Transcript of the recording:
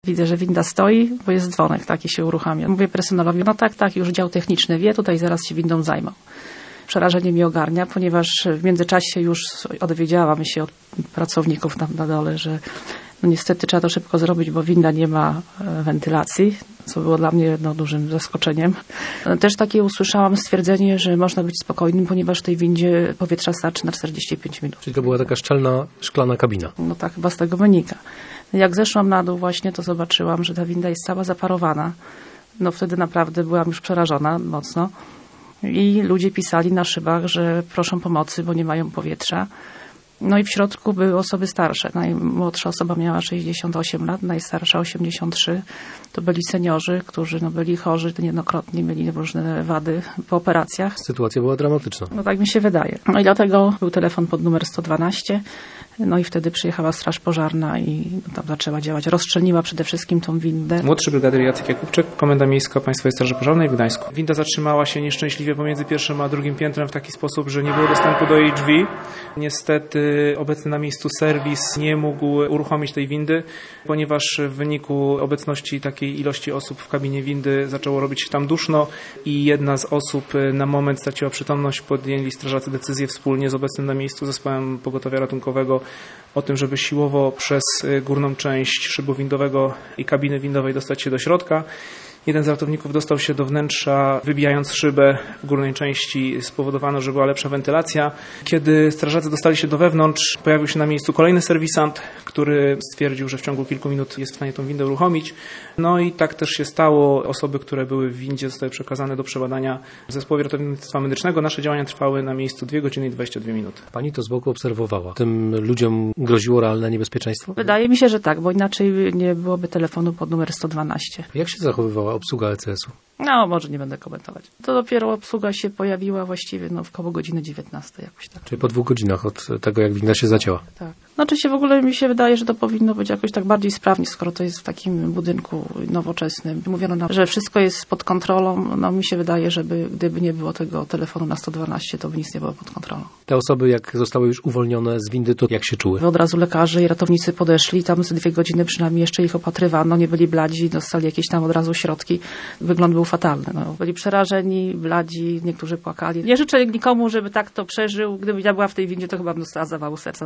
Widzę, że winda stoi, bo jest dzwonek, taki się uruchamia. Mówię personelowi, no tak, już dział techniczny wie, tutaj zaraz się windą zajmą. Przerażenie mnie ogarnia, ponieważ w międzyczasie już dowiedziałam się od pracowników tam na dole, że no niestety trzeba to szybko zrobić, bo winda nie ma wentylacji, co było dla mnie dużym zaskoczeniem. Też takie usłyszałam stwierdzenie, że można być spokojnym, ponieważ w tej windzie powietrza starczy na 45 minut. Czyli to była taka szczelna, szklana kabina. No tak, chyba z tego wynika. Jak zeszłam na dół właśnie, to zobaczyłam, że ta winda jest cała zaparowana. No wtedy naprawdę byłam już przerażona mocno. I ludzie pisali na szybach, że proszą pomocy, bo nie mają powietrza. No i w środku były osoby starsze. Najmłodsza osoba miała 68 lat, najstarsza 83. To byli seniorzy, którzy byli chorzy, niejednokrotnie mieli różne wady po operacjach. Sytuacja była dramatyczna. No tak mi się wydaje. No i dlatego był telefon pod numer 112. No i wtedy przyjechała straż pożarna i tam zaczęła działać. Rozszczelniła przede wszystkim tą windę. Młodszy brygadyr Jacek Jakubczyk, Komenda Miejska Państwowej Straży Pożarnej w Gdańsku. Winda zatrzymała się nieszczęśliwie pomiędzy pierwszym a drugim piętrem w taki sposób, że nie było dostępu do jej drzwi. Niestety obecny na miejscu serwis nie mógł uruchomić tej windy, ponieważ w wyniku obecności takiej ilości osób w kabinie windy zaczęło robić się tam duszno i jedna z osób na moment straciła przytomność. Podjęli strażacy decyzję wspólnie z obecnym na miejscu zespołem pogotowia ratunkowego o tym, żeby siłowo przez górną część szybu windowego i kabiny windowej dostać się do środka. Jeden z ratowników dostał się do wnętrza, wybijając szybę w górnej części. Spowodowano, że była lepsza wentylacja. Kiedy strażacy dostali się do wewnątrz, pojawił się na miejscu kolejny serwisant, który stwierdził, że w ciągu kilku minut jest w stanie tą windę uruchomić. No i tak też się stało. Osoby, które były w windzie, zostały przekazane do przebadania w zespołie ratownictwa medycznego. Nasze działania trwały na miejscu 2 godziny i 22 minuty. Pani to z boku obserwowała. Tym ludziom groziło realne niebezpieczeństwo? Wydaje mi się, że tak, bo inaczej nie byłoby telefonu pod numer 112. Jak się zachowywała obsługa LCS-u? No, może nie będę komentować. To dopiero obsługa się pojawiła właściwie w koło godziny 19 jakoś tak. Czyli po 2 godzinach od tego, jak winda się zacięła. Tak. Znaczy się w ogóle mi się wydaje, że to powinno być jakoś tak bardziej sprawnie, skoro to jest w takim budynku nowoczesnym. Mówiono nam, że wszystko jest pod kontrolą. No mi się wydaje, że gdyby nie było tego telefonu na 112, to by nic nie było pod kontrolą. Te osoby, jak zostały już uwolnione z windy, to jak się czuły? Od razu lekarze i ratownicy podeszli, tam z 2 godziny przynajmniej jeszcze ich opatrywano, nie byli bladzi, dostali jakieś tam od razu środki. Wygląd był fatalny. Byli przerażeni, bladzi, niektórzy płakali. Nie życzę nikomu, żeby tak to przeżył. Gdybym ja była w tej windzie, to chyba bym dostała zawału serca.